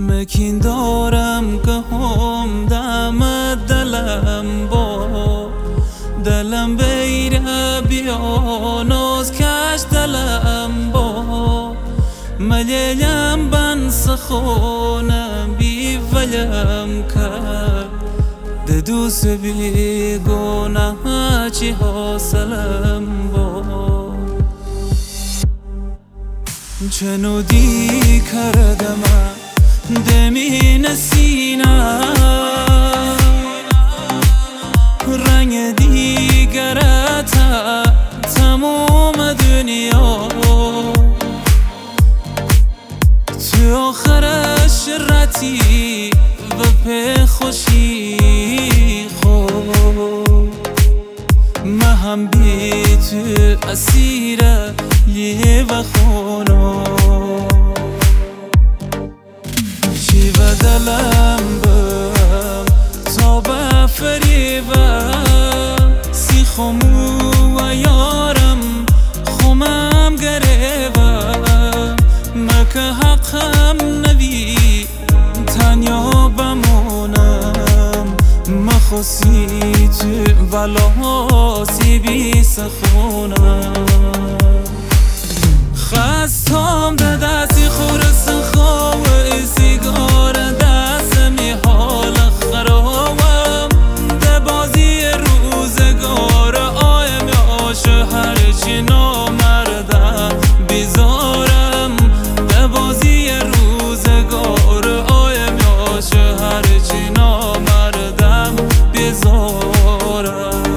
مکین دارم که هم دم دلم با دلم بیره بیا ناز کش دلم با ملیم بن سخونم بی ولیم کرد ده دوست بی گناه چی حاصلم با چنودی کردم دمی نسینا رنگ دیگرتا تمام دنیا تو آخرش رتی و په خوشی خوب ما هم بی تو اسیر لیه و خونو چی و دلم بم تا به فریبم سی خمو و یارم خمم گریبم مکه حقم نبی تنیا بمونم مخوصی تو ولا سی بی سخونم خستم ده دستی خورس خواه سیگار دست می حال خرابم ده بازی روزگار آیم عاشق هرچی نامردم بیزارم ده بازی روزگار آیم عاشق هرچی نامردم بیزارم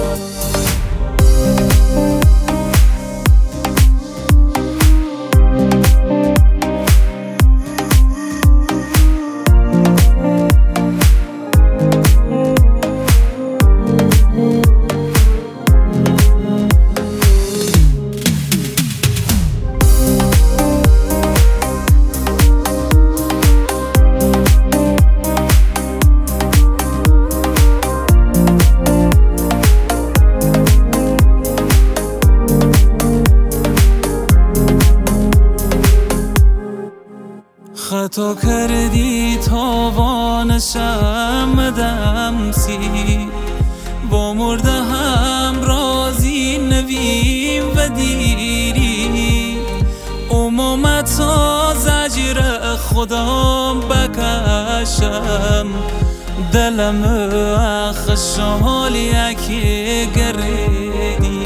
خطا کردی تاوانشم دمسی با مرده هم رازی نویم و دیری امامتا زجر خدا بکشم دلم خشحالی اکی گردی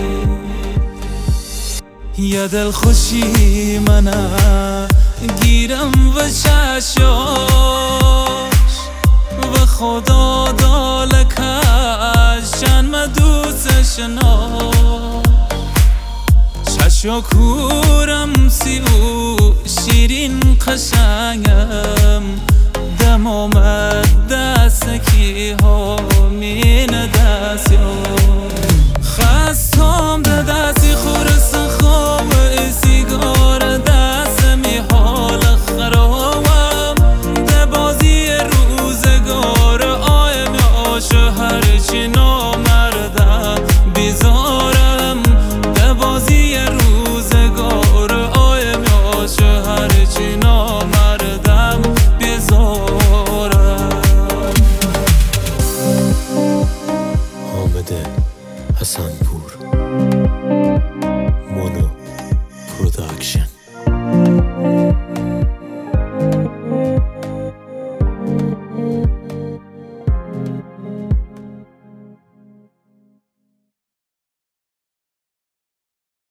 یا دل خوشی منه گیرم و چشاش و خدا دالکش جنم دوستش ناش چشا کورم سی و شیرین قشنگم دم آمد دست کی ها مین دست خستم ده دستی خورس خواب سیگار دست می حال خرابم ده بازی روزگار آیم عاشق هرچی نامردم بیزارم ده بازی روزگار آیم عاشق هرچی نامردم بیزارم حامد حسنپور